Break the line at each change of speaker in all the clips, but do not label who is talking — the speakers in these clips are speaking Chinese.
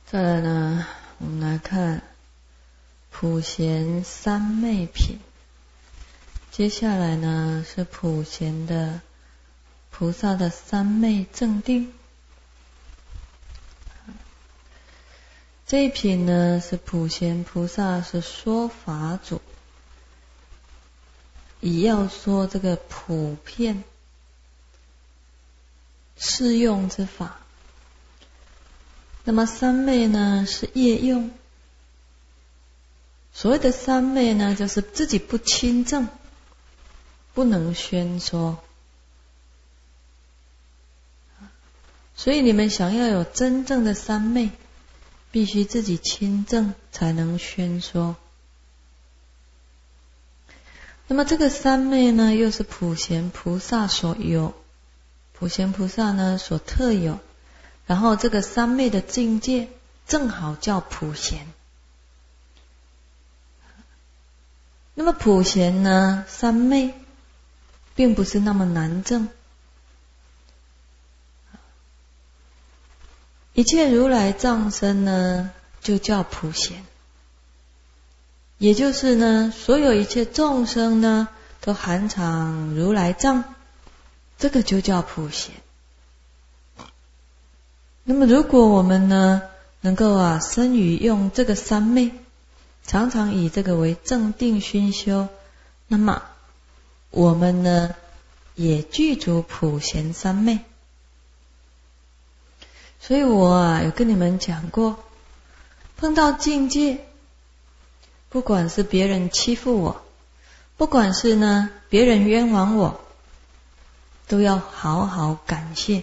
再来呢，我们来看普贤三昧品。接下来呢是普贤的菩萨的三昧正定。这一品呢是普贤菩萨是说法主，以要说这个普遍适用之法。那么三昧呢是业用。所谓的三昧呢，就是自己不亲证，不能宣说。所以你们想要有真正的三昧，必须自己亲证才能宣说。那么这个三昧呢，又是普贤菩萨所有，普贤菩萨呢所特有。然后这个三昧的境界正好叫普贤。那么普贤呢，三昧并不是那么难证。一切如来藏身呢，就叫普贤。也就是呢，所有一切众生呢，都含藏如来藏，这个就叫普贤。那么如果我们呢能够深于用这个三昧，常常以这个为正定熏修，那么我们呢也具足普贤三昧。所以我有跟你们讲过，碰到境界，不管是别人欺负我，不管是呢别人冤枉我，都要好好感谢。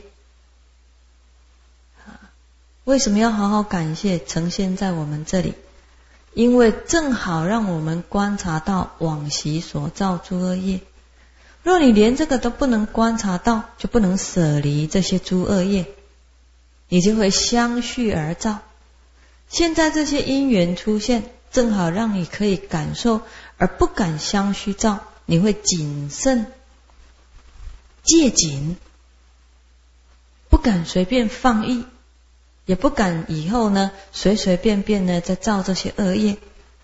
为什么要好好感谢呈现在我们这里？因为正好让我们观察到往昔所造诸恶业。若你连这个都不能观察到，就不能舍离这些诸恶业，你就会相续而造。现在这些因缘出现，正好让你可以感受，而不敢相续造，你会谨慎戒谨，不敢随便放逸，也不敢以后呢随随便便呢再造这些恶业。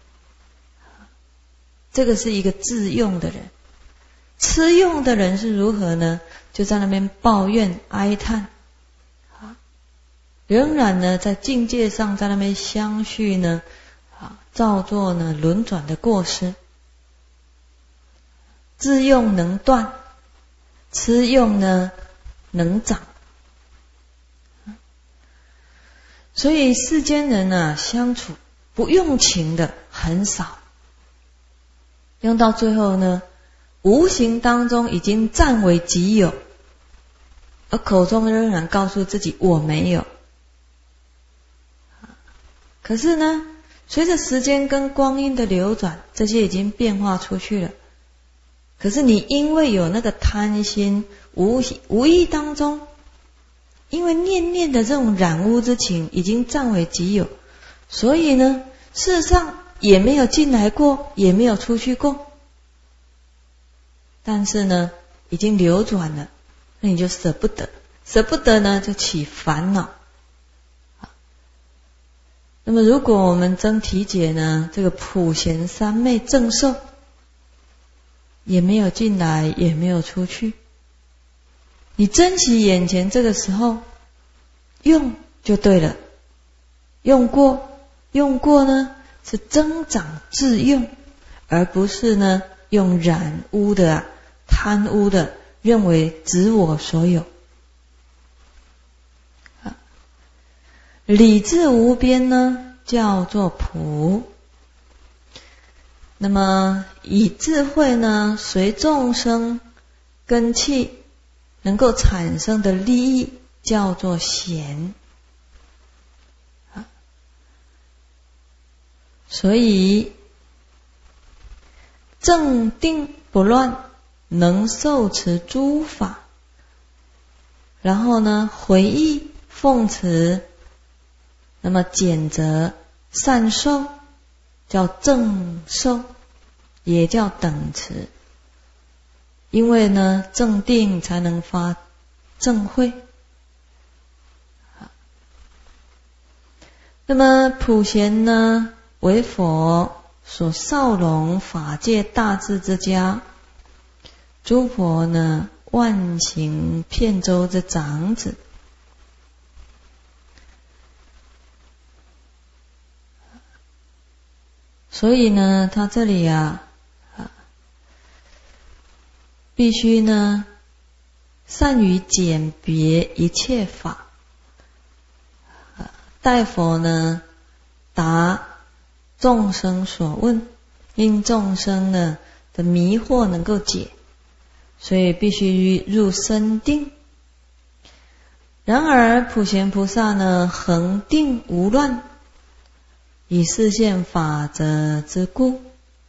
这个是一个自用的人。吃用的人是如何呢？就在那边抱怨哀叹，仍然呢在境界上在那边相续呢造作呢轮转的过失。自用能断，吃用呢能长。所以世间人相处不用情的很少，用到最后呢，无形当中已经占为己有，而口中仍然告诉自己我没有。可是呢，随着时间跟光阴的流转，这些已经变化出去了。可是你因为有那个贪心，无意当中因为念念的这种染污之情已经占为己有，所以呢事实上也没有进来过，也没有出去过，但是呢已经流转了，那你就舍不得，舍不得呢就起烦恼。那么如果我们真体解呢这个普贤三昧正受，也没有进来也没有出去，你珍惜眼前这个时候，用就对了。用过呢是增长自用，而不是呢用染污的贪污的认为只我所有。理智无边呢叫做普。那么以智慧呢随众生根器能够产生的利益叫做贤。所以正定不乱，能受持诸法，然后呢回忆奉持，那么简则善受，叫正受，也叫等持。因为呢正定才能发正慧。 那么普贤呢，为佛所绍容法界大智之家，诸佛呢万行遍周之长子。所以呢，他这里必须呢善于鉴别一切法，待佛呢答众生所问，令众生呢的迷惑能够解，所以必须入深定。然而普贤菩萨呢恒定无乱，以示现法则之故，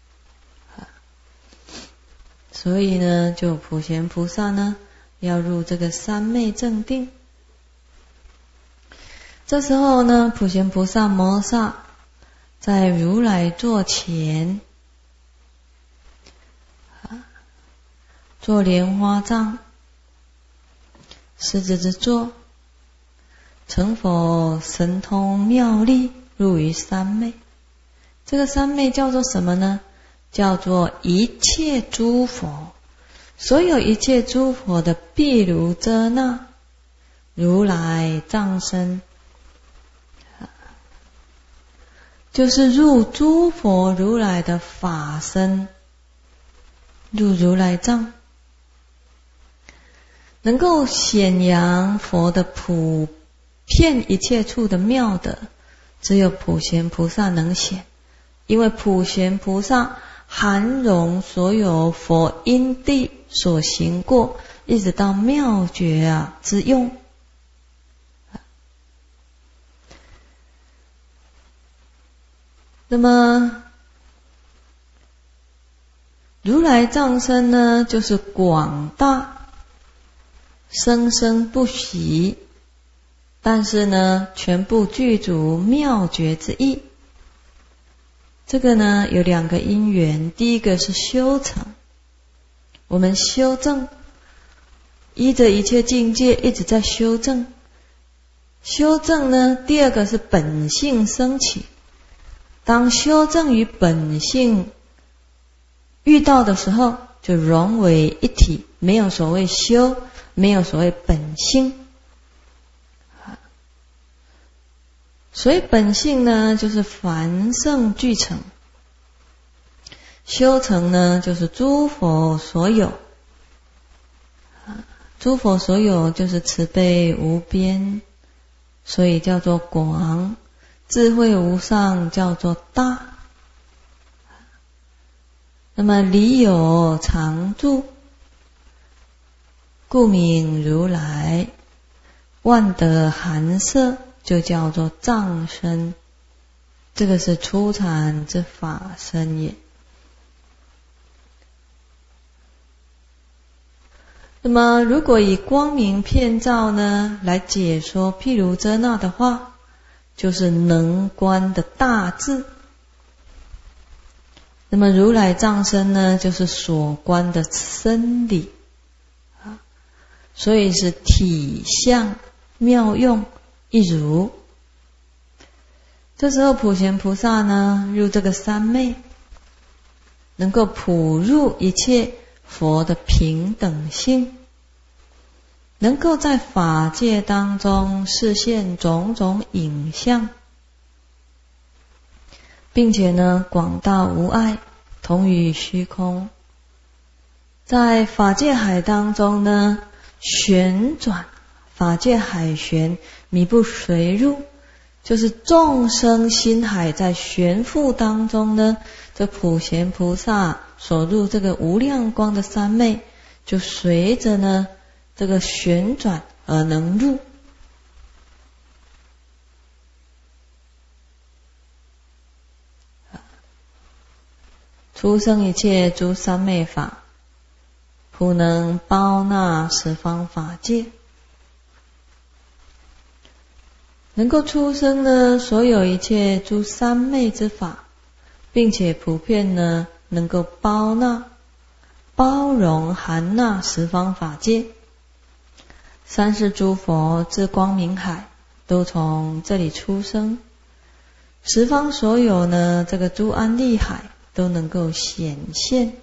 所以呢就普贤菩萨呢要入这个三昧正定。这时候呢，普贤菩萨摩萨在如来座前做莲花藏，狮子之座，成佛神通妙力，入于三昧。这个三昧叫做什么呢？叫做一切诸佛，所有一切诸佛的毗卢遮那如来藏身，就是入诸佛如来的法身，入如来藏，能够显扬佛的普遍一切处的妙德，只有普贤菩萨能显。因为普贤菩萨含容所有佛因地所行过，一直到妙觉之用。那么如来藏身呢，就是广大生生不息，但是呢全部具足妙觉之意。这个呢有两个因缘，第一个是修成，我们修正，依着一切境界一直在修正。修正呢，第二个是本性升起。当修正与本性遇到的时候，就融为一体，没有所谓修，没有所谓本性。所以本性呢，就是凡圣具成；修成呢，就是诸佛所有。诸佛所有就是慈悲无边，所以叫做广；智慧无上，叫做大。那么理有常住，故名如来；万德含摄，就叫做藏身。这个是初禅之法身也。那么如果以光明遍照呢来解说毗卢遮那的话，就是能观的大智。那么如来藏身呢，就是所观的深理，所以是体相妙用一如。这时候普贤菩萨呢入这个三昧，能够普入一切佛的平等性，能够在法界当中示现种种影像，并且呢广大无碍，同于虚空，在法界海当中呢旋转，法界海旋，迷不随入，就是众生心海在旋覆当中呢，这普贤菩萨所入这个无量光的三昧，就随着呢这个旋转而能入。出生一切诸三昧法，普能包纳十方法界，能够出生呢所有一切诸三昧之法，并且普遍呢能够包纳、包容、含纳十方法界。三世诸佛之光明海都从这里出生， 十方所有呢这个诸安利海都能够显现。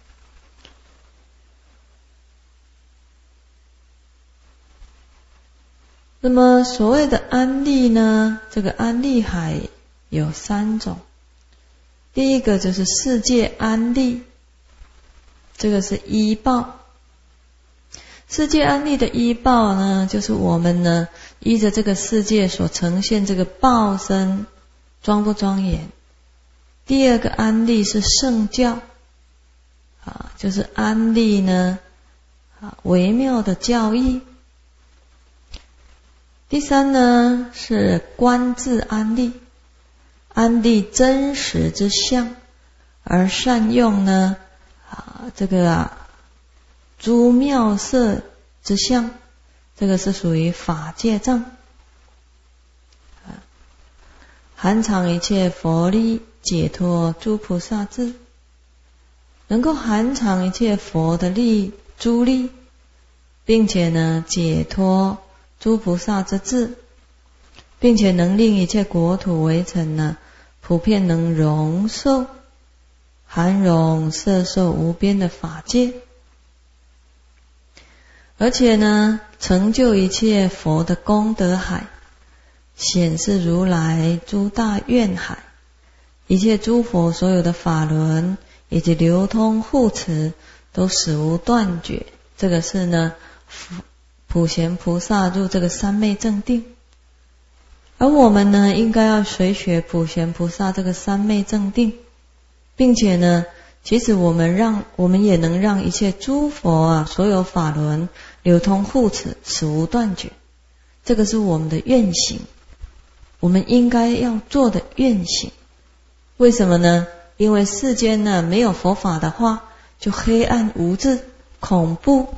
那么所谓的安利呢，这个安利海有3种。第一个就是世界安利，这个是依报。世界安利的依报呢，就是我们呢依着这个世界所呈现这个报身庄不庄严。第二个安利是圣教就是安利呢微妙的教义。第三呢是观自安利，安利真实之相，而善用呢这个诸妙色之相，这个是属于法界藏。含藏一切佛力，解脱诸菩萨智，能够含藏一切佛的力诸力，并且呢解脱诸菩萨之智，并且能令一切国土为城呢普遍能容受含容摄受无边的法界，而且呢成就一切佛的功德海，显示如来诸大愿海，一切诸佛所有的法轮以及流通护持都始无断绝。这个是呢普贤菩萨入这个三昧正定，而我们呢应该要随学普贤菩萨这个三昧正定，并且呢其实我们也能让一切诸佛所有法轮流通护持始无断绝。这个是我们的愿行，我们应该要做的愿行。为什么呢？因为世间呢没有佛法的话，就黑暗无智、恐怖、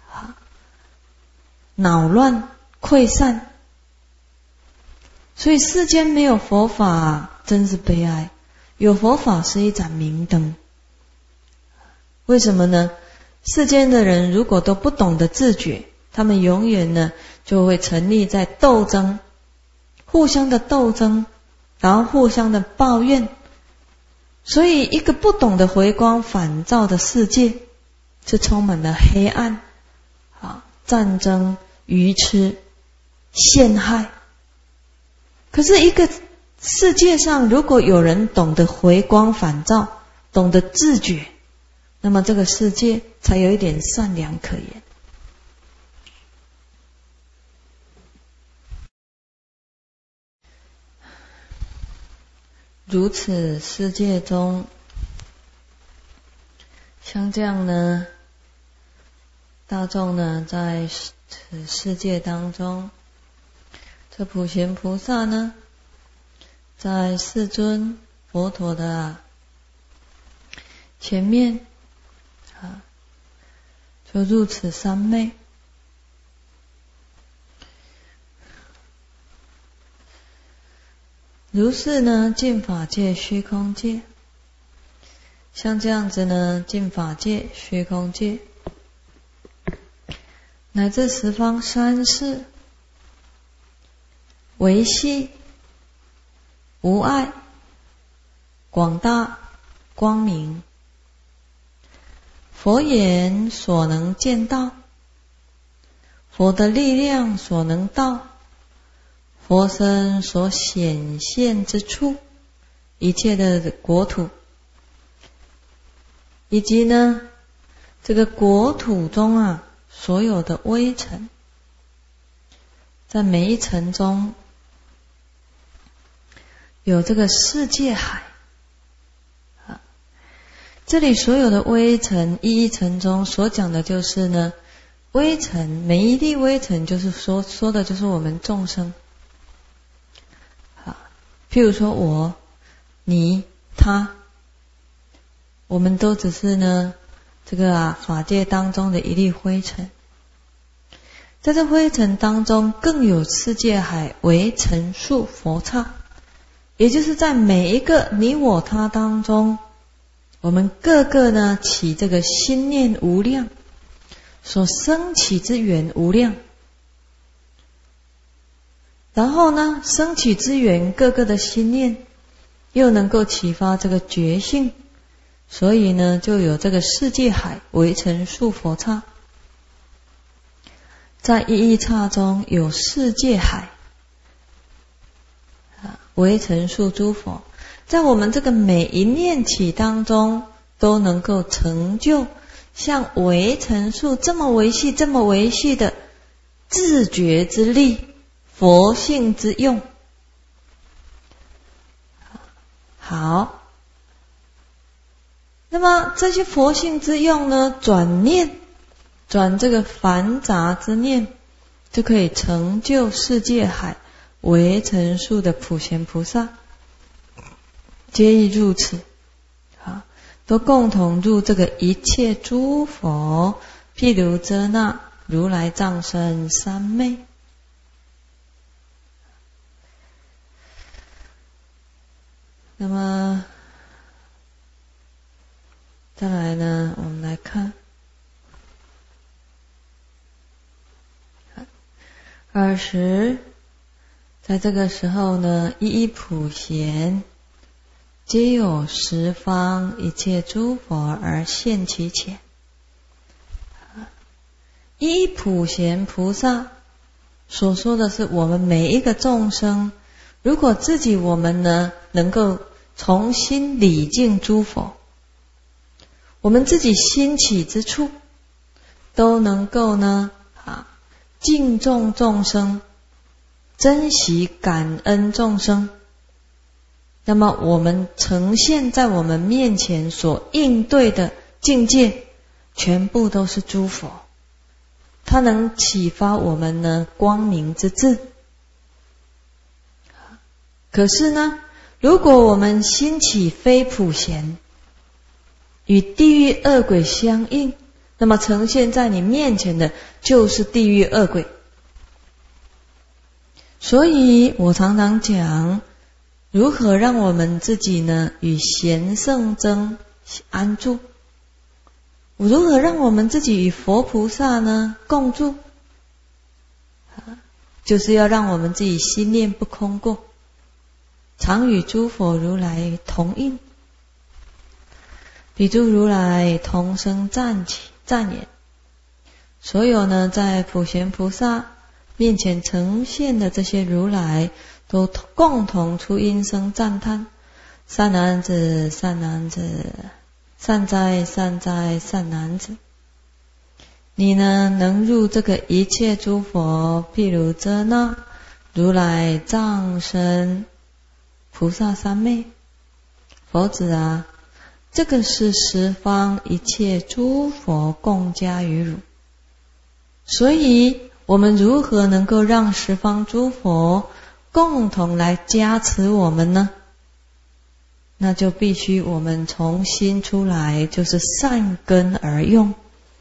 恼乱、溃散。所以世间没有佛法真是悲哀，有佛法是一盏明灯。为什么呢？世间的人如果都不懂得自觉，他们永远呢就会沉溺在斗争，互相的斗争，然后互相的抱怨。所以一个不懂得回光返照的世界，是充满了黑暗战争、愚痴、陷害。可是一个世界上如果有人懂得回光返照，懂得自觉，那么这个世界才有一点善良可言。如此世界中，像这样呢，大众呢在此世界当中，这普贤菩萨呢在世尊佛陀的前面就入此三昧。如是呢净法界、虚空界，像这样子呢净法界、虚空界乃至十方三世，维系无碍、广大光明，佛眼所能见到，佛的力量所能到，佛身所显现之处，一切的国土，以及呢这个国土中所有的微尘，在每一层中有这个世界海这里所有的微尘，一尘中所讲的就是呢微尘，每一粒微尘就是说的就是我们众生。譬如说我、你、他，我们都只是呢这个法界当中的一粒灰尘。在这灰尘当中更有世界海为尘数佛刹，也就是在每一个你我他当中，我们各个呢起这个心念无量，所生起之缘无量，然后呢升起之缘各个的心念又能够启发这个觉性，所以呢，就有这个世界海为成数佛刹。在一一刹中有世界海为成数诸佛，在我们这个每一念起当中，都能够成就像为成数这么维系、这么维系的自觉之力、佛性之用。好，那么这些佛性之用呢，转念，转这个繁杂之念，就可以成就世界海为成数的普贤菩萨，皆亦如此。都共同入这个一切诸佛，譬如遮那如来藏身三昧。那么再来呢，我们来看20，在这个时候呢，一一普贤，皆有十方一切诸佛而现其前。一一普贤菩萨所说的是我们每一个众生，如果自己我们呢能够重新礼敬诸佛，我们自己心起之处都能够呢敬重众生，珍惜感恩众生，那么我们呈现在我们面前所应对的境界，全部都是诸佛，它能启发我们呢光明之智。可是呢，如果我们心起非普贤，与地狱恶鬼相应，那么呈现在你面前的就是地狱恶鬼。所以我常常讲，如何让我们自己呢与贤圣僧安住？如何让我们自己与佛菩萨呢共住？就是要让我们自己心念不空过，常与诸佛如来同应。比诸如来同声赞言，所有呢在普贤菩萨面前呈现的这些如来，都共同出音声赞叹：善男子，善男子，善哉，善哉，善男子。你呢能入这个一切诸佛，譬如遮那如来藏身菩萨三昧。佛子啊，这个是十方一切诸佛共加于汝，所以我们如何能够让十方诸佛共同来加持我们呢？那就必须我们从心出来，就是善根而用。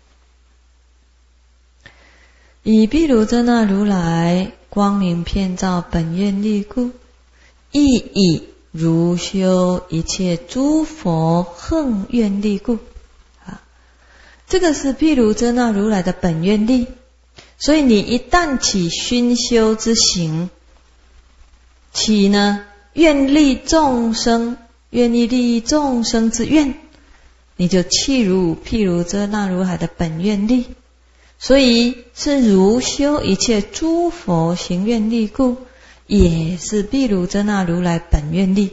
以譬如遮那如来光明遍照本愿力故，亦以如修一切诸佛横愿力故。这个是譬如遮那如来的本愿力，所以你一旦起熏修之行，起呢愿利众生，愿意利益众生之愿，你就契如譬如遮那如来的本愿力。所以是如修一切诸佛行愿力故，也是譬如遮那如来本愿力。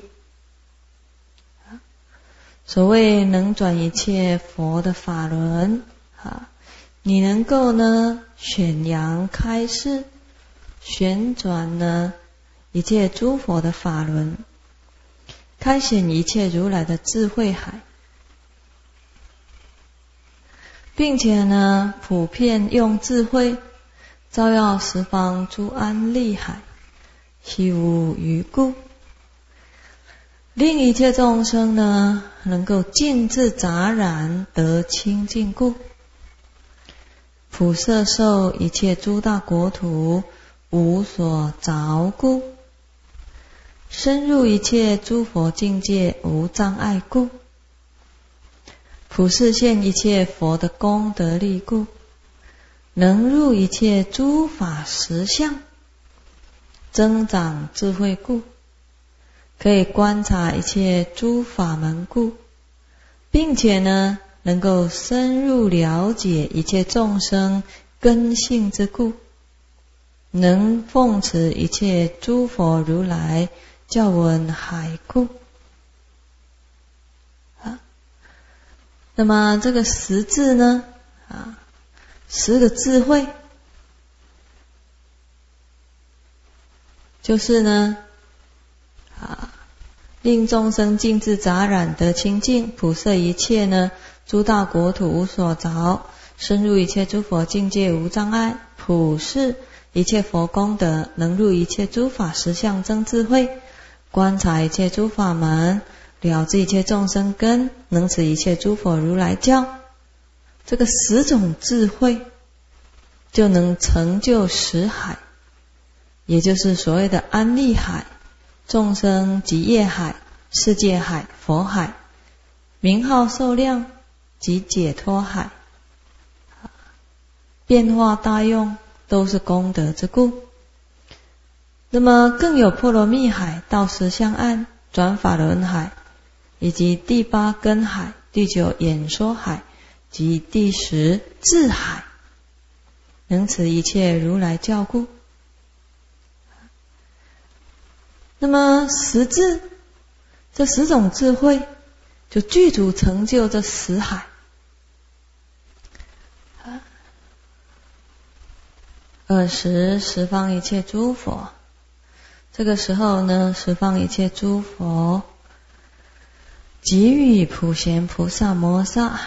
所谓能转一切佛的法轮，你能够呢宣扬开示，旋转呢一切诸佛的法轮，开显一切如来的智慧海，并且呢普遍用智慧照耀十方诸安利海，悉无余故，令一切众生呢能够尽自杂染得清净故，普摄受一切诸大国土无所着故，深入一切诸佛境界无障碍故，普示现一切佛的功德力故，能入一切诸法实相，增长智慧故， 可以观察一切诸法门故，并且呢能够深入了解一切众生根性之故，能奉持一切诸佛如来教闻海故。那么这个十智呢，10个智慧，就是呢令众生尽至杂染得清净，普摄一切呢诸大国土无所着，深入一切诸佛境界无障碍，普示一切佛功德，能入一切诸法实相真智慧，观察一切诸法门，了知一切众生根，能持一切诸佛如来教。这个10种智慧就能成就10海，也就是所谓的安立海、众生极业海、世界海、佛海、名号寿量及解脱海，变化大用，都是功德之故。那么更有波罗蜜海、道实相岸、转法轮海，以及第8根海、第9演说海及第10智海，能持一切如来教故。那么10智，这10种智慧就具足成就这10海。20十方一切诸佛，这个时候呢，十方一切诸佛给予普贤菩萨摩萨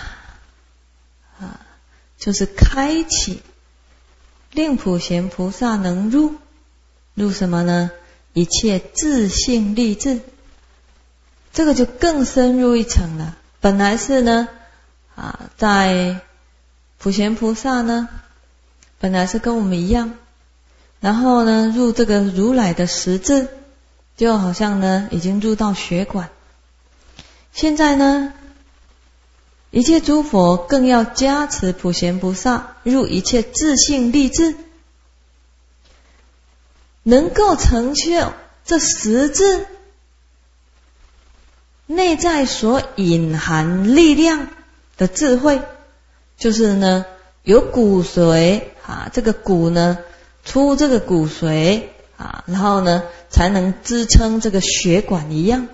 就是开启，令普贤菩萨能入什么呢？一切自性立志，这个就更深入一层了。本来是呢在普贤菩萨呢本来是跟我们一样，然后呢入这个如来的10智，就好像呢已经入到血管。现在呢一切诸佛更要加持普贤菩萨入一切自性立志，能够成就这10智内在所隐含力量的智慧，就是呢有骨髓这个骨呢出这个骨髓然后呢才能支撑这个血管一样，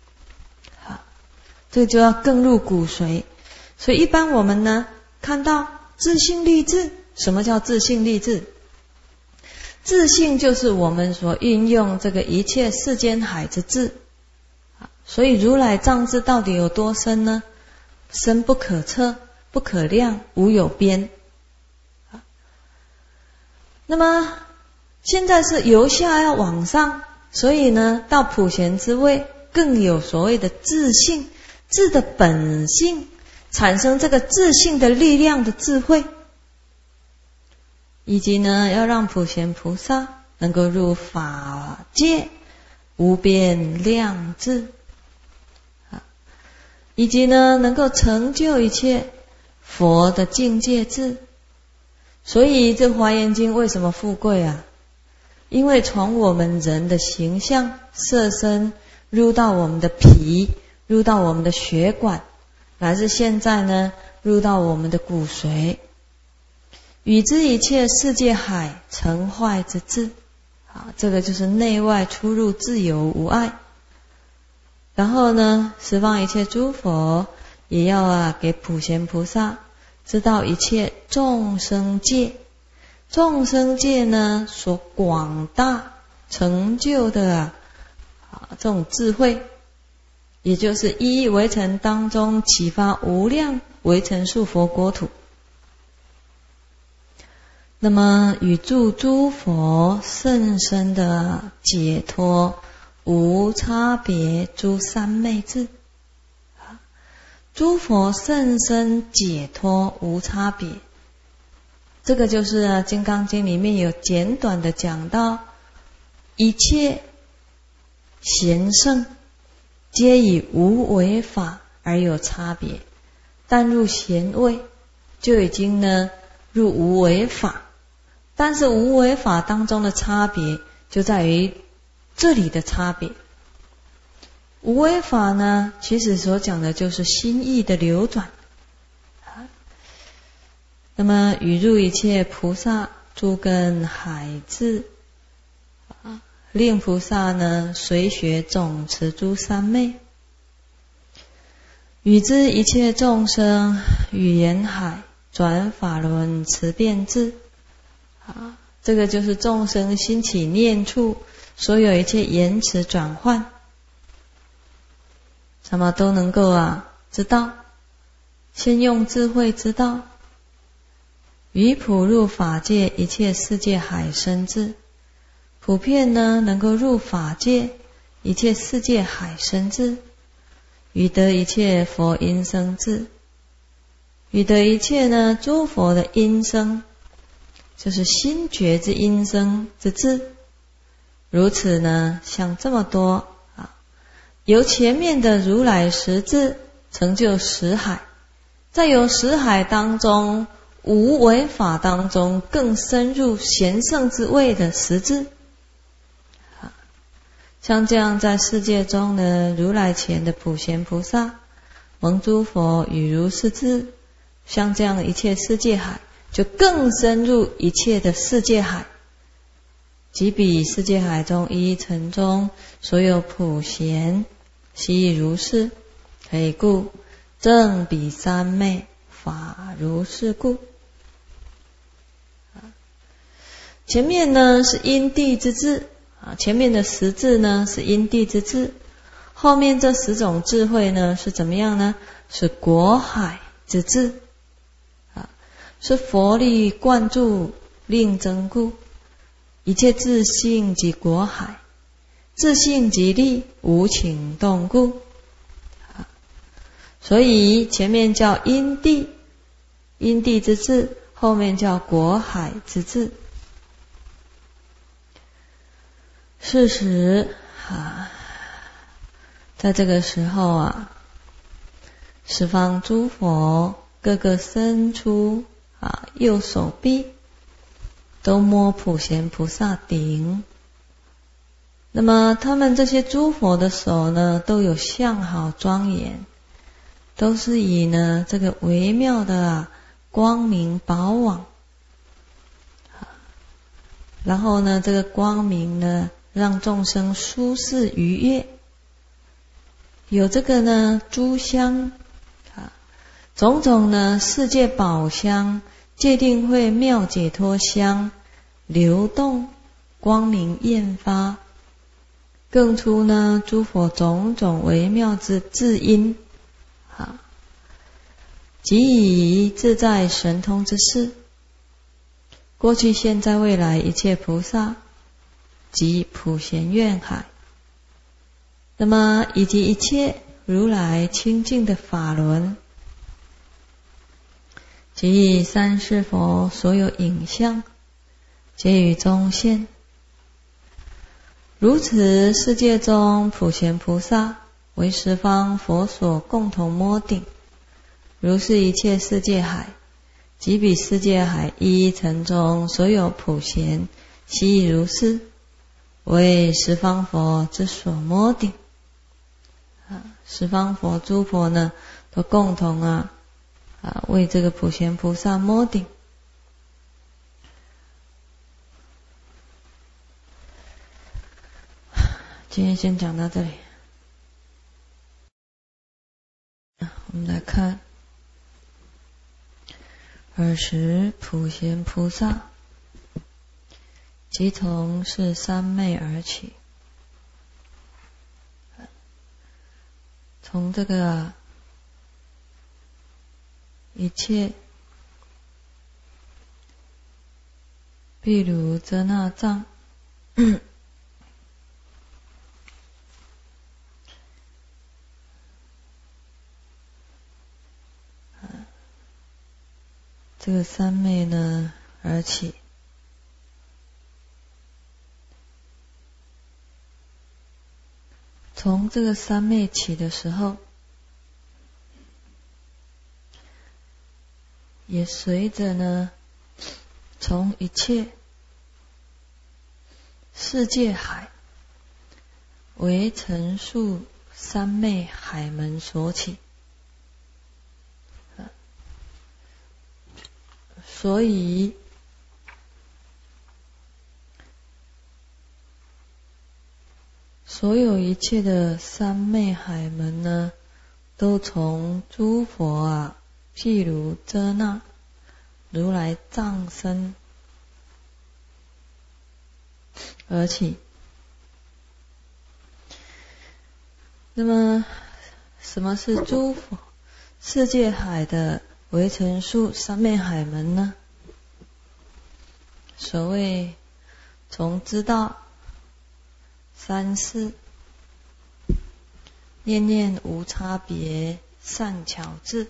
这个就要更入骨髓。所以一般我们呢看到自性立志，什么叫自性立志？自性就是我们所运用这个一切世间海之智，所以如来藏智到底有多深呢？深不可测，不可量，无有边。那么现在是由下要往上，所以呢到普贤之位更有所谓的自性，智的本性，产生这个自性的力量的智慧，以及呢要让普贤菩萨能够入法界无边量智，以及呢能够成就一切佛的境界智。所以这华严经为什么富贵因为从我们人的形象色身入到我们的皮，入到我们的血管，乃至现在呢入到我们的骨髓，与之一切世界海成坏之智，这个就是内外出入自由无碍。然后呢十方一切诸佛也要给普贤菩萨知道一切众生界，众生界呢所广大成就的这种智慧，也就是一一围城当中启发无量围城数佛国土。那么与诸诸佛甚深的解脱无差别诸三昧智，诸佛甚深解脱无差别，这个就是《金刚经》里面有简短的讲到，一切贤圣皆以无为法而有差别，但入贤位就已经呢入无为法，但是无为法当中的差别就在于这里的差别。 无为法呢，其实所讲的就是心意的流转。那么语入一切菩萨诸根海智，令菩萨呢随学总持诸三昧，与之一切众生语言海转法轮持变智。这个就是众生心起念处，所有一切言辞转换，什么都能够知道，先用智慧知道。于普入法界一切世界海生智，普遍呢能够入法界一切世界海生智，于得一切佛音声智，于得一切呢诸佛的音声，就是心觉之音声之智。如此呢，像这么多由前面的如来十智成就十海，再由十海当中无为法当中更深入贤圣之位的十智。像这样在世界中呢，如来前的普贤菩萨蒙诸佛与如是智，像这样的一切世界海就更深入一切的世界海，即彼世界海中一一尘中所有普贤悉以如是，可以故正彼三昧法如是故。前面呢是因地之智，前面的十智呢是因地之智，后面这10种智慧呢是怎么样呢？是果海之智，是佛力灌注令增故，一切自性即果海，自性即力无情动故。所以前面叫因地，因地之智，后面叫果海之智。事实在这个时候十方诸佛各个伸出右手臂，都摸普贤菩萨顶。那么他们这些诸佛的手呢，都有相好庄严，都是以呢这个微妙的光明宝网，然后呢这个光明呢让众生舒适愉悦，有这个呢诸香种种呢世界宝香、戒定慧妙解脱香流动，光明焰发，更出呢诸佛种种微妙之智音，即以自在神通之事，过去现在未来一切菩萨及普贤愿海，那么以及一切如来清净的法轮，及三世佛所有影像，皆于中现。如此世界中普贤菩萨为十方佛所共同摸顶，如是一切世界海，即彼世界海一一尘中所有普贤悉以如是，为十方佛之所摸顶。十方佛诸佛呢都共同为这个普贤菩萨摸顶。今天先讲到这里。我们来看尔时普贤菩萨即从是三昧而起，从这个一切毗卢遮那藏这个三昧呢而起，从这个三昧起的时候，也随着呢从一切世界海为尘数三昧海门所起。所以所有一切的三昧海门呢，都从诸佛譬如遮那如来藏身而起。那么什么是诸佛世界海的微尘数三昧海门呢？所谓从知道三世念念无差别善巧智，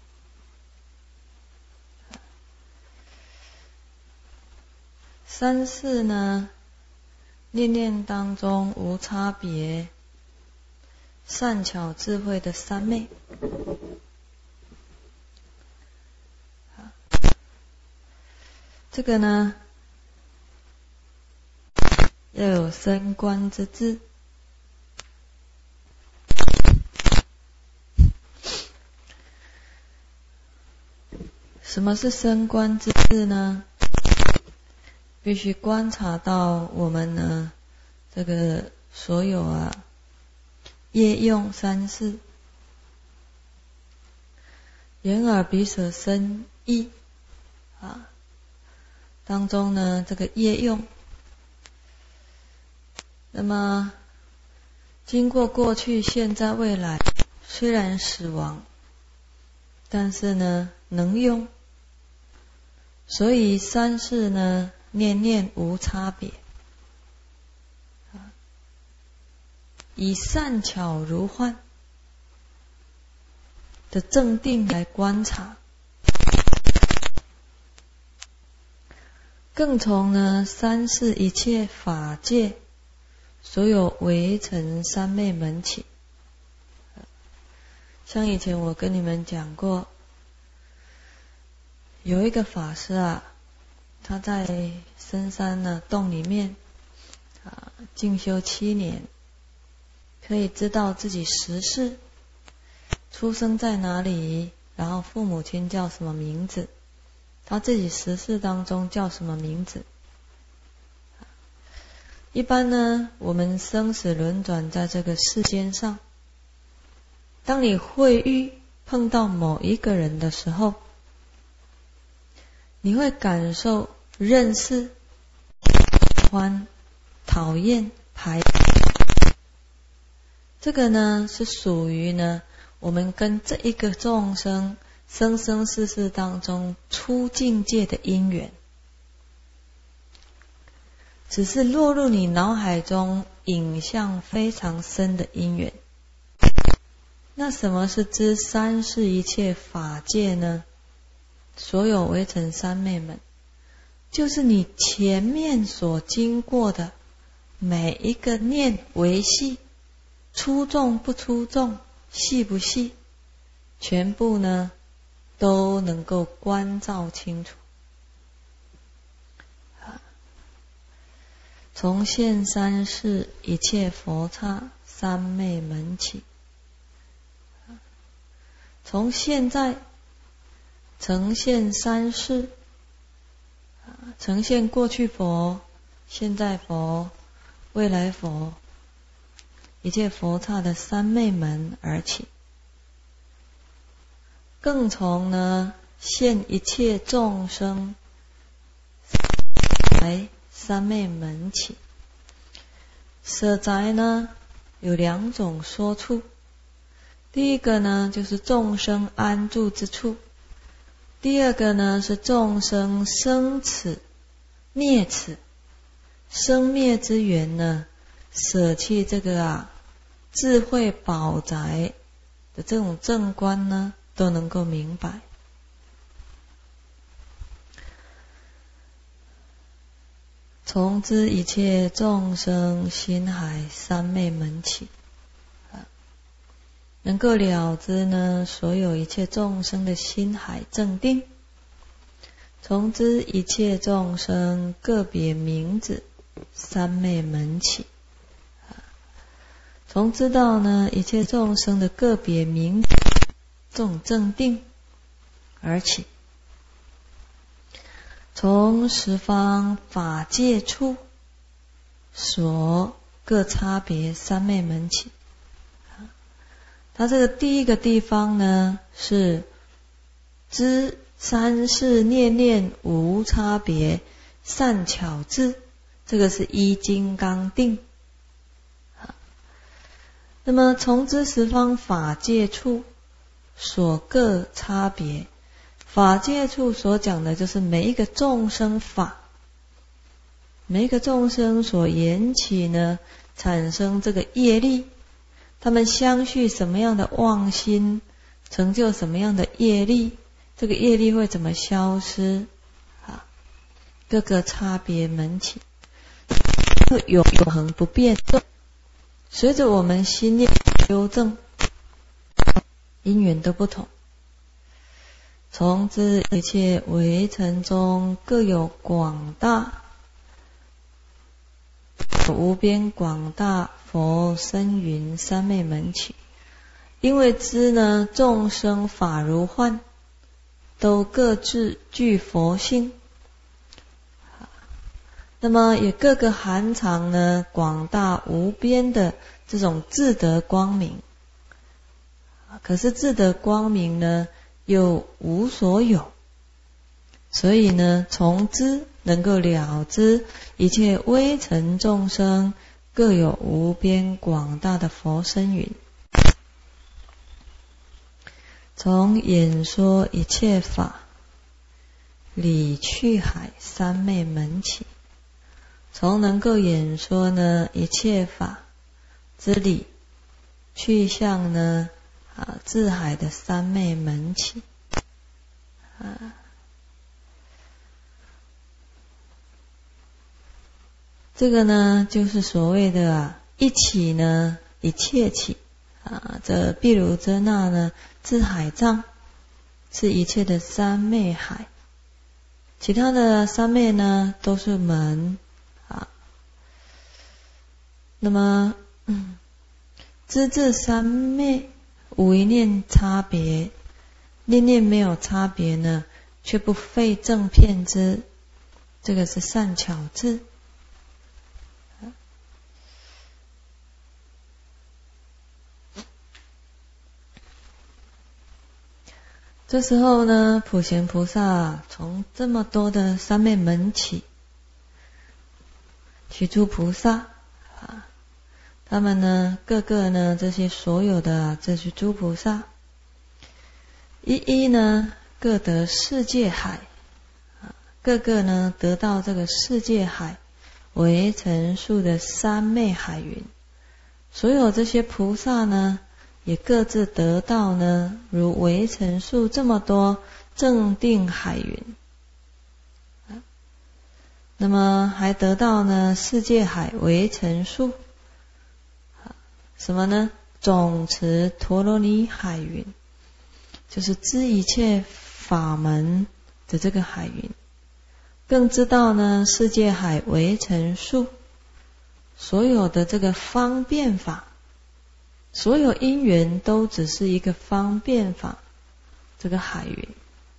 三世呢，念念当中无差别善巧智慧的三昧。这个呢，要有升观之智。什么是升观之智呢？必须观察到我们呢，这个所有业用三世，眼耳鼻舌身意当中呢，这个业用，那么经过过去、现在、未来，虽然死亡，但是呢能用，所以三世呢念念无差别，以善巧如幻的正定来观察，更从呢三世一切法界所有微尘三昧门起。像以前我跟你们讲过，有一个法师他在深山洞里面静修7年，可以知道自己十世出生在哪里，然后父母亲叫什么名字，他自己十世当中叫什么名字。一般呢，我们生死轮转在这个世间上，当你会遇碰到某一个人的时候，你会感受认识、喜欢、讨厌、排斥。这个呢是属于呢我们跟这一个众生生生世世当中出境界的因缘，只是落入你脑海中影像非常深的因缘。那什么是知三世一切法界呢？所有微尘三昧门，就是你前面所经过的每一个念微细，出众不出众，细不细，全部呢都能够观照清楚。从现三世一切佛刹三昧门起，从现在呈现三世，呈现过去佛、现在佛、未来佛，一切佛刹的三昧门而起，更从呢现一切众生来三昧门起。舍宅呢有2种说处，第一个呢就是众生安住之处，第二个呢是众生生此灭此，生灭之缘呢，舍弃这个智慧宝宅的这种正观呢，都能够明白。从知一切众生心海三昧门起，能够了知呢所有一切众生的心海正定，从知一切众生个别名字三昧门起， 从知道呢一切众生的个别名这种正定而起，从十方法界处所各差别三昧门起。它这个第一个地方呢是知三世念念无差别善巧智，这个是依金刚定。那么从知十方法界处所各差别，法界处所讲的就是每一个众生法，每一个众生所缘起呢产生这个业力，他们相续什么样的妄心，成就什么样的业力，这个业力会怎么消失啊？各个差别门起，永恒不变，随着我们心念修正，因缘都不同。从知一切微尘中各有广大无边广大佛身云三昧门起。因为知呢众生法如幻，都各自具佛性，那么也各个含藏呢广大无边的这种自得光明。可是自得光明呢又无所有，所以呢从知能够了知一切微尘众生各有无边广大的佛身云。从演说一切法理趣海三昧门起，从能够演说呢一切法之理去向呢智海的三昧门起。这个呢就是所谓的一起呢一切起这毗卢遮那呢智海藏是一切的三昧海，其他的三昧呢都是门那么知至三昧无一念差别，念念没有差别呢却不废正遍知，这个是善巧智。这时候呢普贤菩萨从这么多的三昧门起，许诸菩萨他们呢各个呢这些所有的这些诸菩萨一一呢各得世界海，各个呢得到这个世界海为成数的三昧海云。所有这些菩萨呢也各自得到呢如为成数这么多正定海云，那么还得到呢世界海为成数什么呢？总持陀罗尼海云，就是知一切法门的这个海云。更知道呢世界海为成数，所有的这个方便法，所有因缘都只是一个方便法，这个海云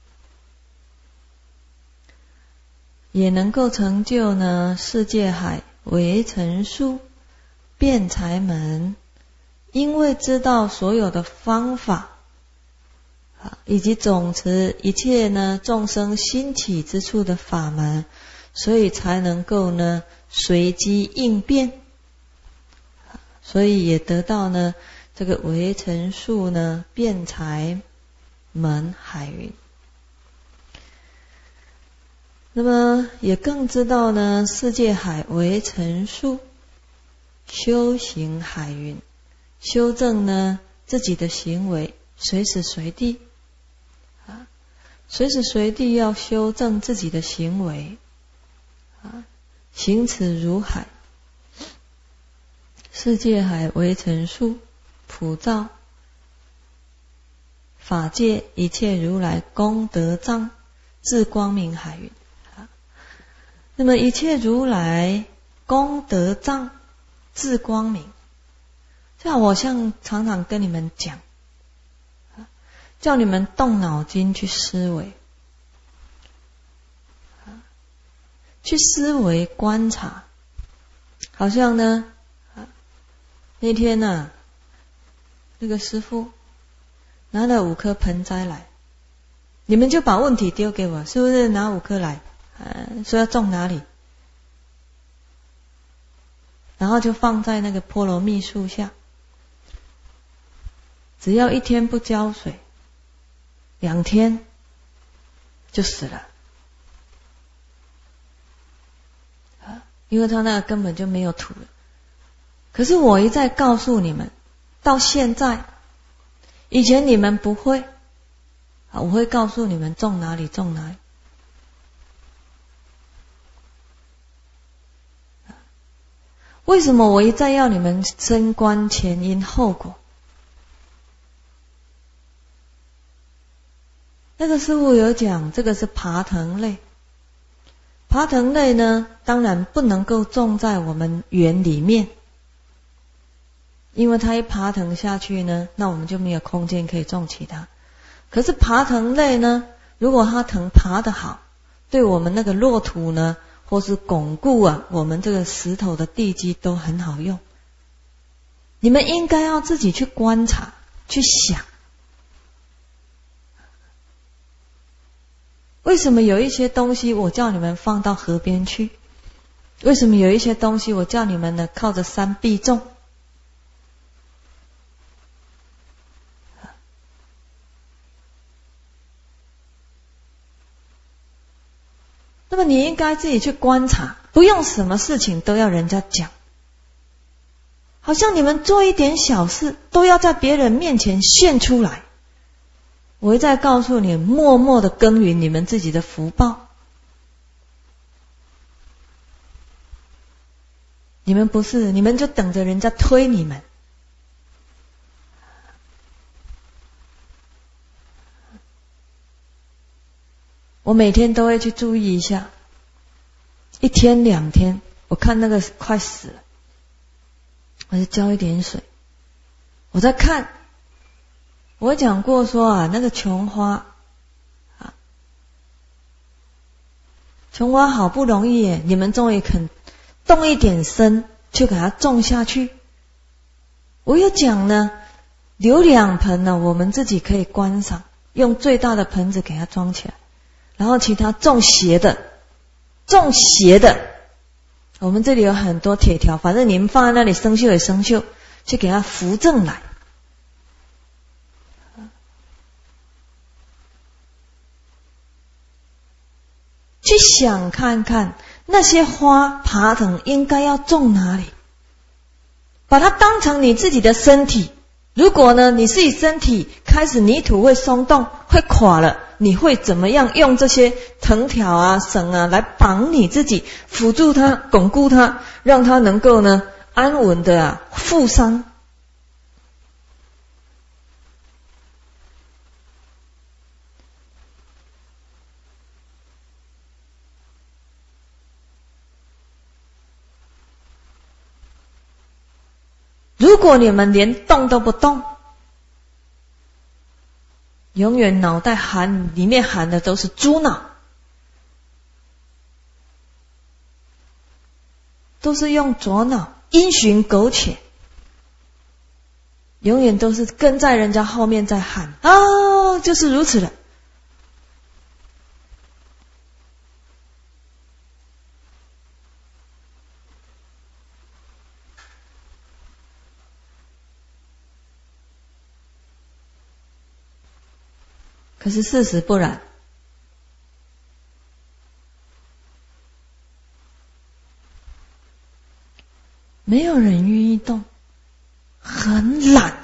也能够成就呢世界海为成数辩才门。因为知道所有的方法以及总持一切呢众生兴起之处的法门，所以才能够呢随机应变，所以也得到呢这个为成数呢辩才门海云。那么也更知道呢世界海为成数修行海云，修正呢自己的行为，随时随地随时随地要修正自己的行为行此如海。世界海为成数普照法界一切如来功德藏智光明海云。那么一切如来功德藏智光明， 就好，我常常跟你们讲，叫你们动脑筋去思维，去思维观察。好像呢，那天呢，那个师父拿了5颗盆栽来，你们就把问题丢给我，是不是拿5颗来？说要种哪里？然后就放在那个波罗蜜树下，只要1天不浇水，2天就死了。因为他那个根本就没有土了。可是我一再告诉你们，到现在，以前你们不会，我会告诉你们种哪里种哪里。为什么我一再要你们深观前因后果？那个师父有讲，这个是爬藤类。爬藤类呢，当然不能够种在我们园里面，因为它一爬藤下去呢，那我们就没有空间可以种其他。可是爬藤类呢，如果它藤爬得好，对我们那个落土呢，或是巩固我们这个石头的地基都很好用。你们应该要自己去观察，去想。为什么有一些东西我叫你们放到河边去？为什么有一些东西我叫你们呢靠着山壁种？那么你应该自己去观察，不用什么事情都要人家讲。好像你们做一点小事都要在别人面前现出来。我一再告诉你，默默的耕耘你们自己的福报。你们不是，你们就等着人家推你们。我每天都会去注意一下，1天2天，我看那个快死了，我就浇一点水。我在看，我讲过说那个琼花琼花好不容易你们终于肯动一点身去给它种下去。我有讲呢，留2盆呢，我们自己可以观赏，用最大的盆子给它装起来，然后其他种斜的，我们这里有很多铁条，反正你们放在那里生锈也生锈，去给它扶正来。去想看看那些花爬藤应该要种哪里，把它当成你自己的身体。如果呢你自己身体开始泥土会松动会垮了，你会怎么样用这些藤条绳来绑你自己，辅助它，巩固它，让它能够呢安稳的负伤。如果你们连动都不动，永远脑袋里面含的都是猪脑，都是用左脑因循苟且，永远都是跟在人家后面在喊就是如此了。可是事实不然，没有人愿意动，很懒。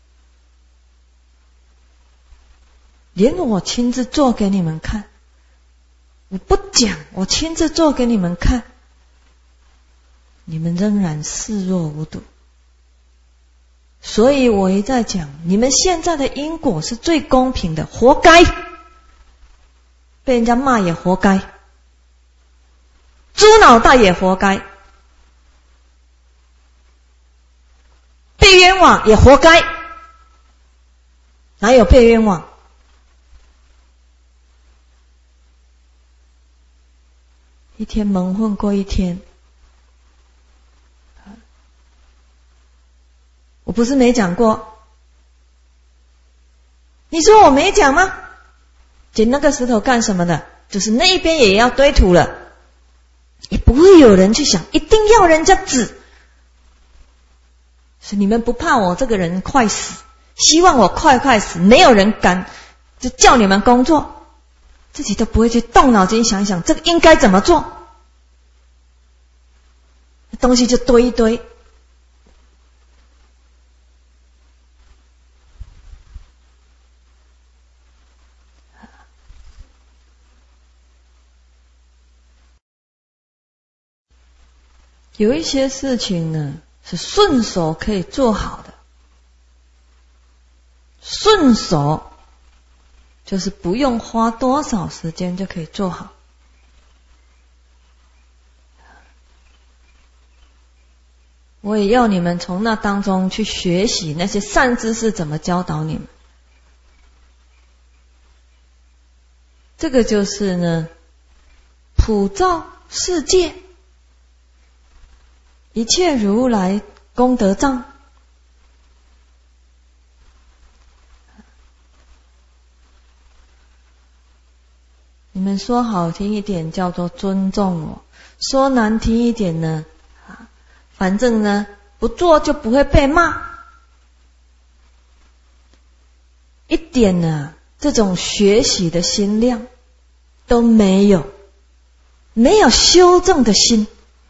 连我亲自做给你们看，我不讲，我亲自做给你们看，你们仍然视若无睹。所以我一再讲，你们现在的因果是最公平的，活该，被人家骂也活该，猪脑袋也活该，被被冤枉也活该，哪有被冤枉？一天蒙混过一天。我不是没讲过，你说我没讲吗？捡那个石头干什么的？就是那一边也要堆土了，也不会有人去想一定要人家指。是你们不怕我这个人快死，希望我快死，没有人敢就叫你们工作，自己都不会去动脑筋想想这个应该怎么做，东西就堆一堆。有一些事情呢是顺手可以做好的，顺手就是不用花多少时间就可以做好。我也要你们从那当中去学习那些善知识怎么教导你们。这个就是呢，普照世界，一切如来功德藏。你们说好听一点叫做尊重我，说难听一点呢，反正呢不做就不会被骂，一点呢这种学习的心量都没有，没有修正的心。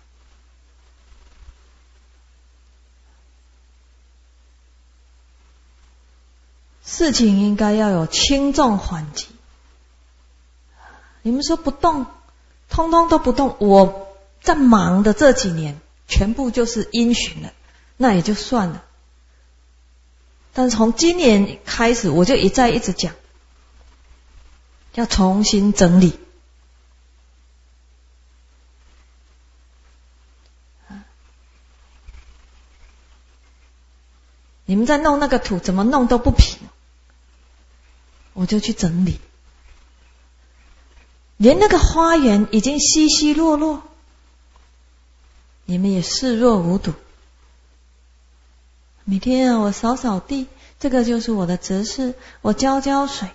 事情应该要有轻重缓急。你们说不动，通通都不动，我在忙的这几年全部就是因循了，那也就算了。但从今年开始我就一直讲，要重新整理。你们在弄那个土怎么弄都不平，我就去整理。连那个花园已经稀稀落落，你们也视若无睹。每天我扫扫地，这个就是我的执事，我浇水。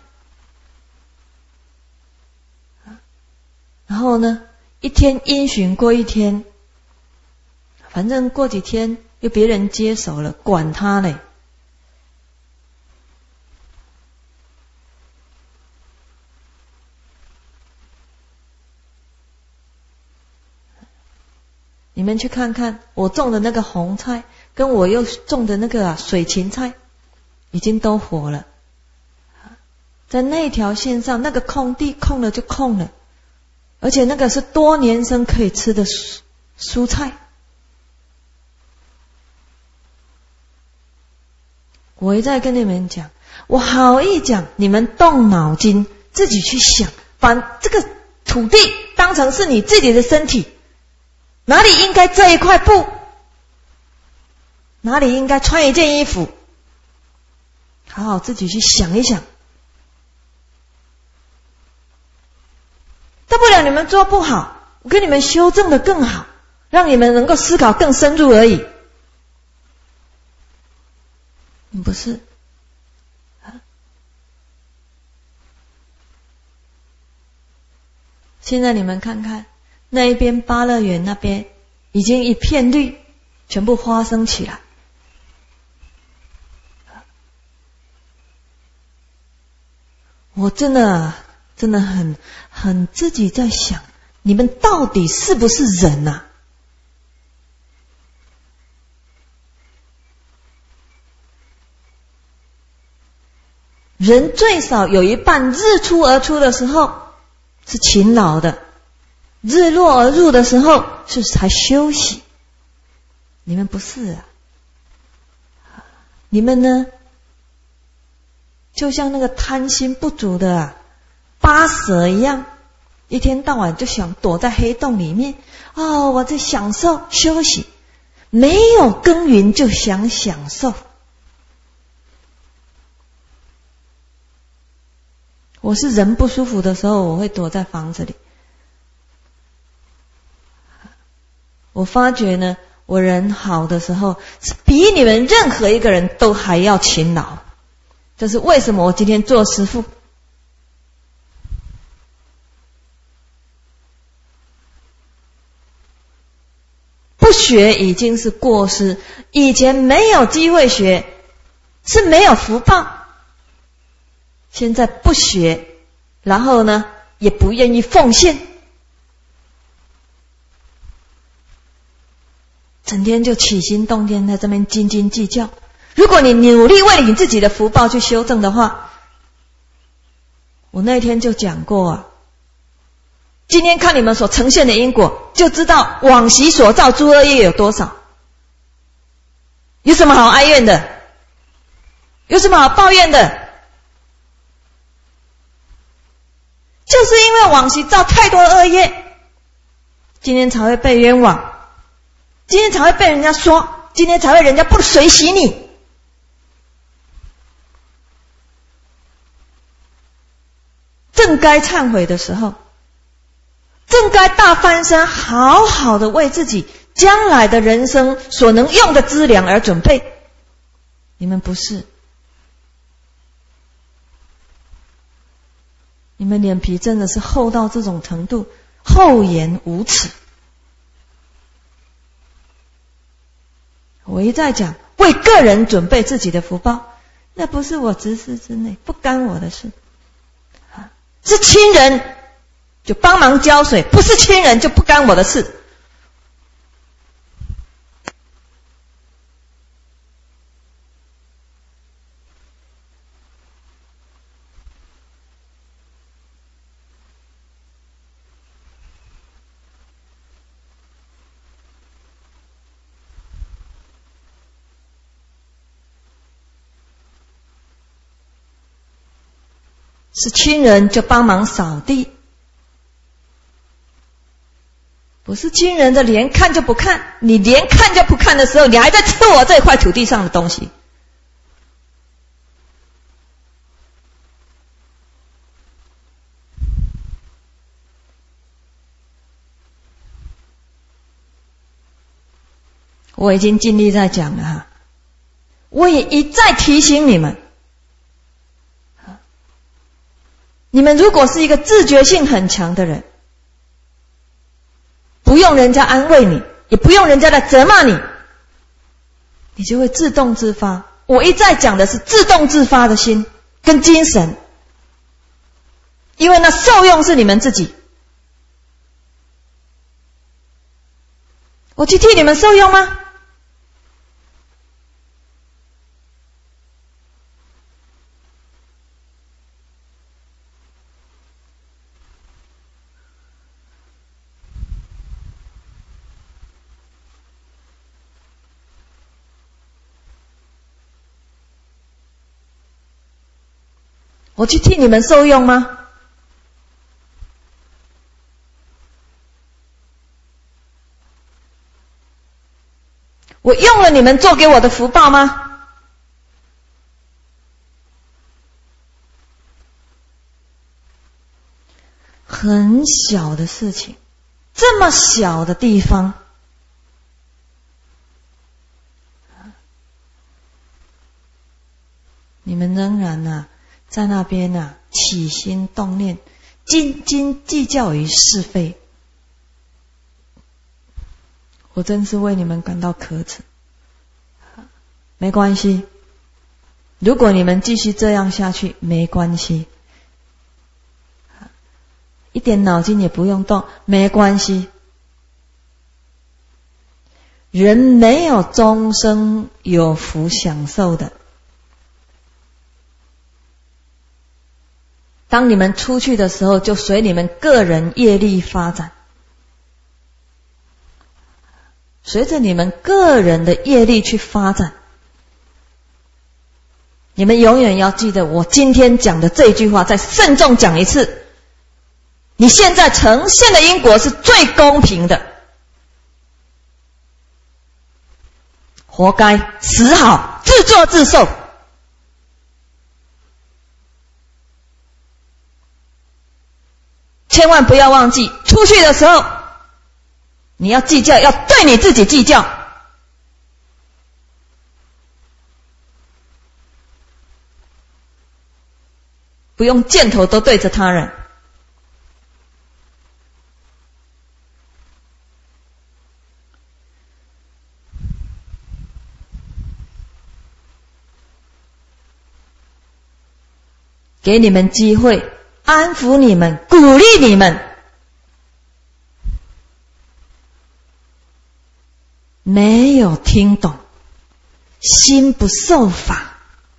然后呢，一天因循过一天，反正过几天又别人接手了，管他嘞。你们去看看我种的那个红菜，跟我又种的那个水芹菜，已经都活了。在那条线上，那个空地空了就空了，而且那个是多年生可以吃的蔬菜。我一再跟你们讲，我好意讲，你们动脑筋自己去想，把这个土地当成是你自己的身体，哪里应该这一块布，哪里应该穿一件衣服，好好自己去想一想。大不了你们做不好，我给你们修正的更好，让你们能够思考更深入而已。不是现在你们看看那一边芭乐园那边已经一片绿，全部花生起来。我真的很自己在想，你们到底是不是人啊？人最少有一半日出而出的时候是勤劳的，日落而入的时候是才休息。你们不是啊，你们呢就像那个贪心不足的巴蛇一样，一天到晚就想躲在黑洞里面，我在享受休息， 没有耕耘就想享受。我是人不舒服的时候，我会躲在房子里。我发觉呢，我人好的时候，是比你们任何一个人都还要勤劳。这是为什么我今天做师父。不学已经是过失，以前没有机会学，是没有福报。现在不学，然后呢，也不愿意奉献，整天就起心动念在这边斤斤计较。如果你努力为你自己的福报去修正的话，我那天就讲过啊，今天看你们所呈现的因果，就知道往昔所造诸恶业有多少。有什么好哀怨的？有什么好抱怨的？就是因为往昔造太多恶业，今天才会被冤枉，今天才会被人家说，今天才会人家不随喜你。正该忏悔的时候，正该大翻身，好好的为自己将来的人生所能用的资粮而准备。你们不是，你们脸皮真的是厚到这种程度，厚颜无耻。我一再讲，为个人准备自己的福报，那不是我职事之内，不干我的事。是亲人就帮忙浇水，不是亲人就不干我的事。是亲人就帮忙扫地，不是亲人的连看就不看。你连看就不看的时候，你还在吃我这块土地上的东西。我已经尽力在讲了哈，我也一再提醒你们，你们如果是一个自觉性很强的人，不用人家安慰你，也不用人家来责骂你，你就会自动自发。我一再讲的是自动自发的心跟精神，因为那受用是你们自己。我去替你们受用吗？我去替你们受用吗？我用了你们做给我的福报吗？很小的事情，这么小的地方，你们仍然在那边起心动念，斤斤计较于是非。我真是为你们感到可耻。没关系，如果你们继续这样下去，没关系，一点脑筋也不用动，没关系。人没有终生有福享受的。当你们出去的时候，就随你们个人业力发展，随着你们个人的业力去发展。你们永远要记得我今天讲的这句话，再慎重讲一次。你现在呈现的因果是最公平的。 活该，死好，自作自受。千万不要忘记，出去的时候你要计较，要对你自己计较，不用箭头都对着他人。给你们机会，安抚你们，鼓励你们。没有听懂，心不受法，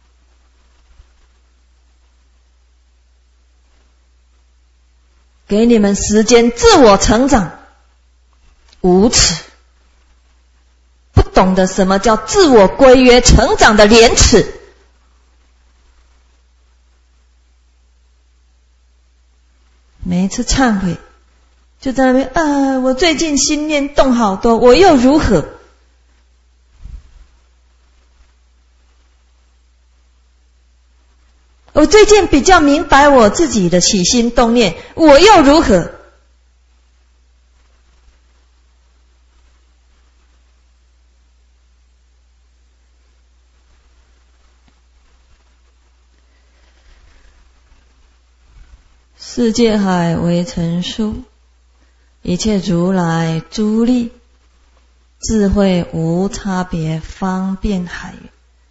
给你们时间自我成长，无耻，不懂得什么叫自我规约成长的廉耻。每一次忏悔就在那边我最近心念动好多，我又如何？我最近比较明白我自己的起心动念，我又如何？世界海为成书，一切如来诸力，智慧无差别，方便海源。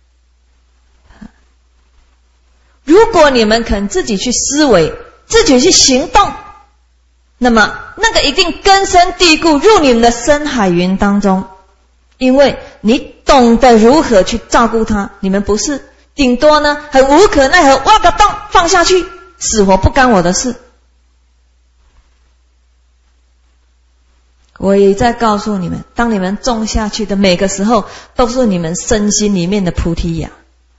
如果你们肯自己去思维，自己去行动，那么那个一定根深蒂固入你们的深海云当中，因为你懂得如何去照顾它。你们不是顶多呢很无可奈何，挖个洞放下去，死活不干我的事。我也在告诉你们，当你们种下去的每个时候，都是你们身心里面的菩提芽。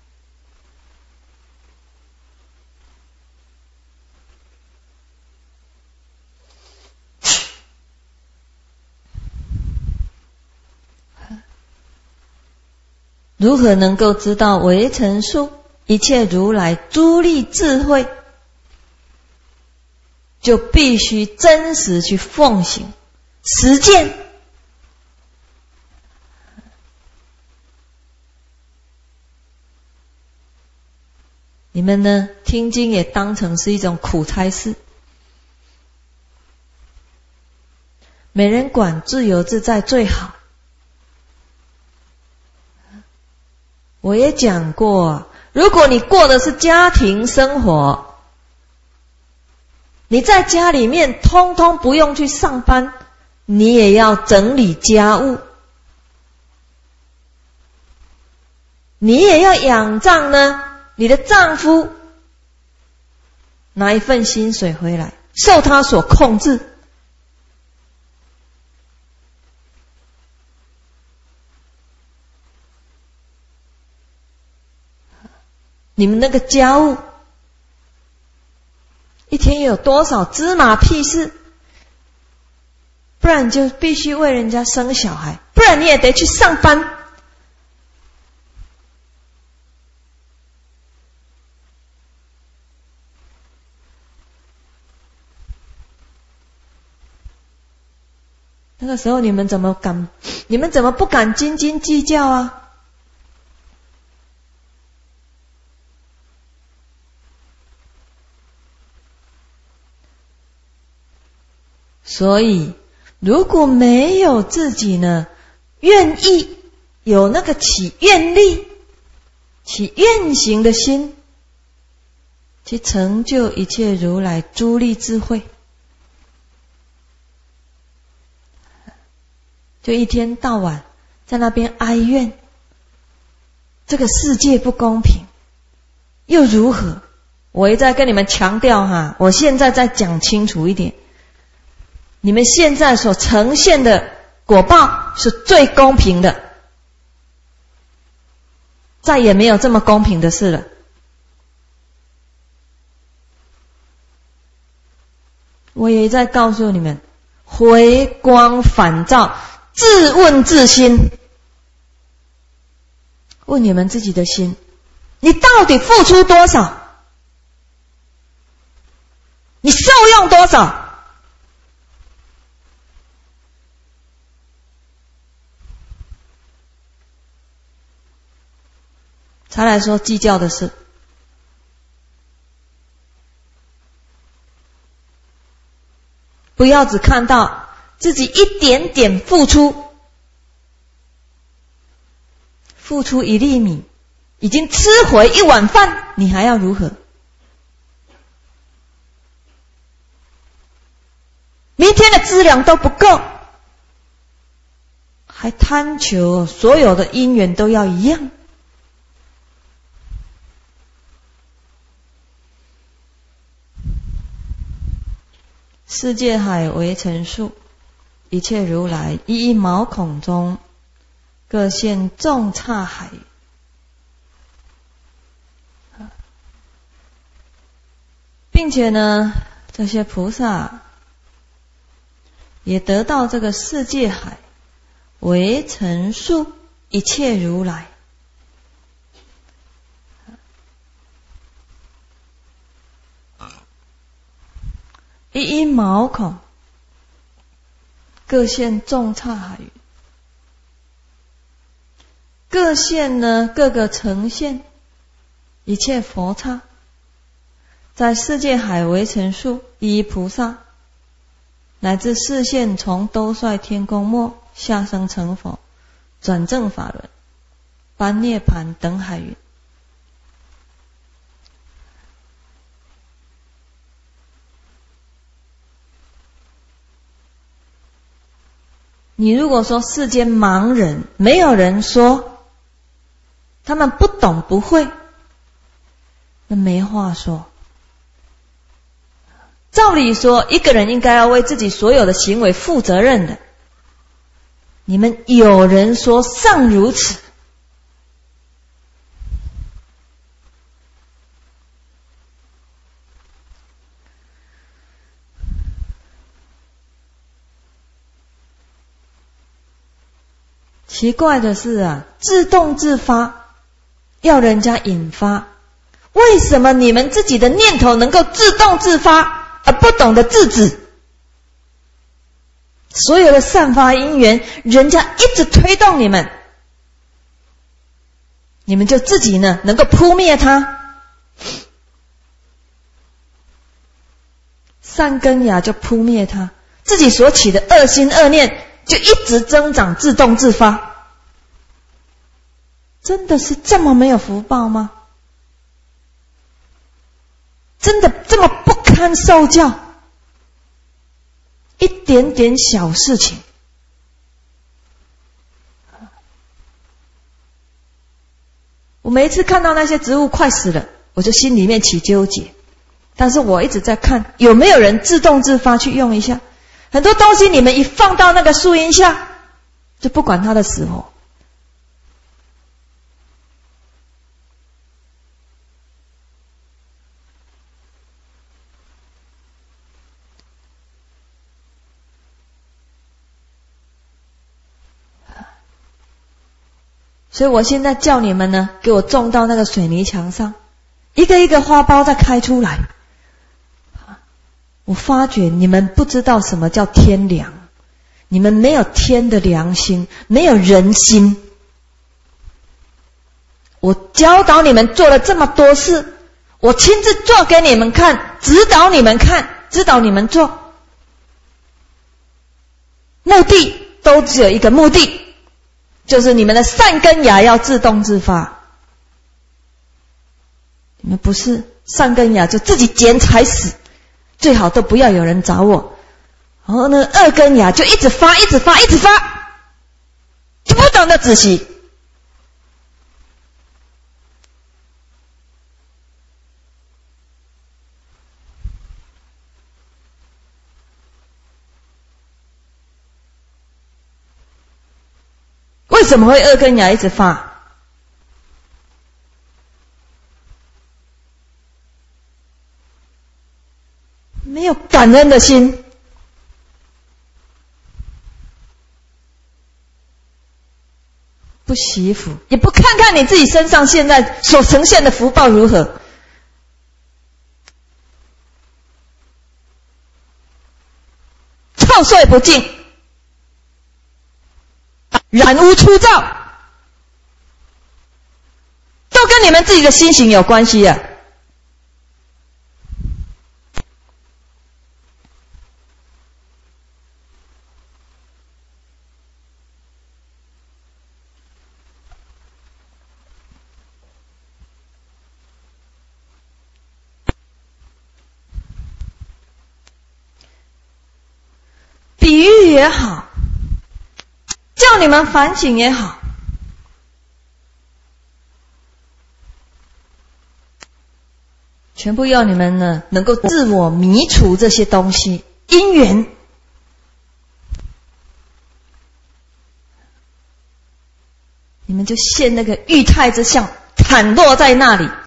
如何能够知道为成数一切如来诸力智慧，就必须真实去奉行实践。你们呢，听经也当成是一种苦差事，没人管，自由自在最好。我也讲过，如果你过的是家庭生活，你在家里面通通不用去上班，你也要整理家务，你也要仰仗呢你的丈夫拿一份薪水回来，受他所控制。你们那个家务一天有多少芝麻屁事？不然你就必须为人家生小孩，不然你也得去上班。那个时候你们怎么不敢斤斤计较啊？所以如果没有自己呢愿意有那个起愿力起愿行的心，去成就一切如来诸力智慧，就一天到晚在那边哀怨这个世界不公平，又如何？我一再跟你们强调哈，我现在再讲清楚一点，你们现在所呈现的果报是最公平的，再也没有这么公平的事了。我也在告诉你们，回光返照，自问自心， 问你们自己的心，你到底付出多少？你受用多少？才来说计较的事。不要只看到自己一点点付出，付出1粒米，已经吃回1碗饭，你还要如何？明天的资粮都不够，还贪求所有的因缘都要一样。世界海为尘数，一切如来一一毛孔中，各现众刹海。并且呢，这些菩萨也得到这个世界海为尘数一切如来。一一毛孔，各现众刹海云。各现呢，各个呈现一切佛刹，在世界海为尘数一一菩萨，乃至示现从兜率天宫末下生成佛，转正法轮，般涅盘等海云。你如果说世间盲人，没有人说他们不懂不会，那没话说。照理说，一个人应该要为自己所有的行为负责任的。你们有人说尚如此，奇怪的是啊，自动自发，要人家引发。为什么你们自己的念头能够自动自发，而不懂得制止？所有的散发因缘，人家一直推动你们，你们就自己呢能够扑灭它。善根芽就扑灭它，自己所起的恶心恶念就一直增长，自动自发。真的是这么没有福报吗？真的这么不堪受教？一点点小事情，我每一次看到那些植物快死了，我就心里面起纠结。但是我一直在看有没有人自动自发去用一下。很多东西你们一放到那个树荫下，就不管它的死活。所以我现在叫你们呢，给我种到那个水泥墙上，一个一个花苞再开出来。我发觉你们不知道什么叫天良，你们没有天的良心，没有人心。我教导你们做了这么多事，我亲自做给你们看，指导你们看，指导你们做，目的都只有一个目的，就是你们的善根芽要自动自发。你们不是善根芽就自己捡踩死，最好都不要有人找我。然后呢，恶根芽就一直发，一直发，一直发，就不懂得仔细。为什么会恶根芽一直发？没有感恩的心。不不惜福，也不看看你自己身上现在所呈现的福报如何，臭秽不净，染污粗糙，都跟你们自己的心行有关系啊。比喻也好，叫你们反省也好，全部要你们呢能够自我弥除这些东西因缘，你们就现那个玉态之相，袒落在那里，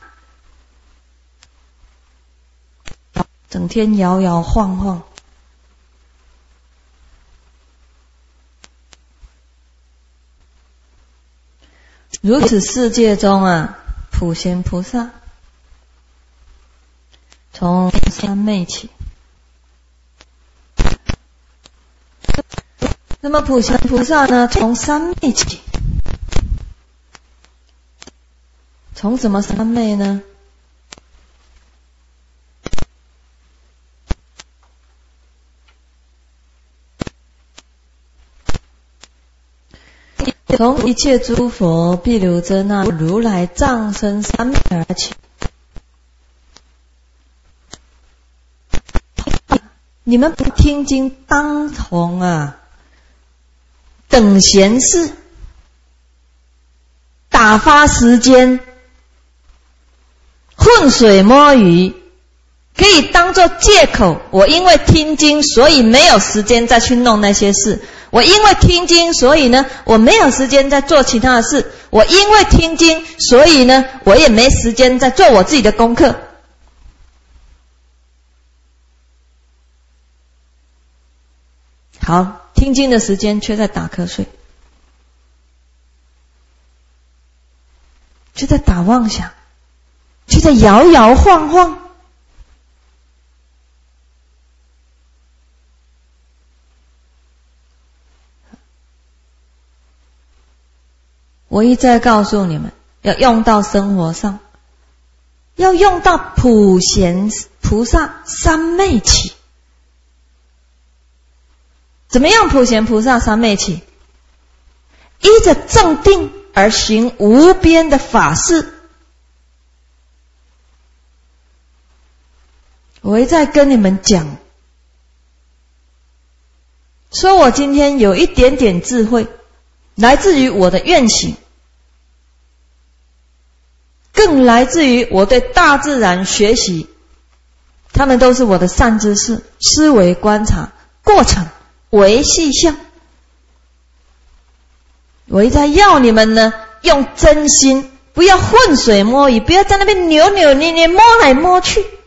整天摇摇晃晃。如此世界中啊，普贤菩萨从三昧起。那么普贤菩萨呢，从三昧起，从什么三昧呢？从一切诸佛毗卢遮那如来藏身三昧而起。你们不听经当从啊，等闲事，打发时间，浑水摸鱼，可以当作借口。我因为听经，所以没有时间再去弄那些事。我因为听经，所以呢，我没有时间再做其他的事。我因为听经，所以呢，我也没时间再做我自己的功课。好，听经的时间却在打瞌睡，却在打妄想，却在摇摇晃晃。我一再告诉你们，要用到生活上，要用到普贤菩萨三昧起。怎么样普贤菩萨三昧起？依着正定而行无边的法事。我一再跟你们讲，说我今天有一点点智慧，来自于我的愿行，更来自于我对大自然学习，他们都是我的善知识，思维观察过程为细项。我一再要你们呢，用真心，不要浑水摸鱼，不要在那边扭扭捏捏摸来摸去。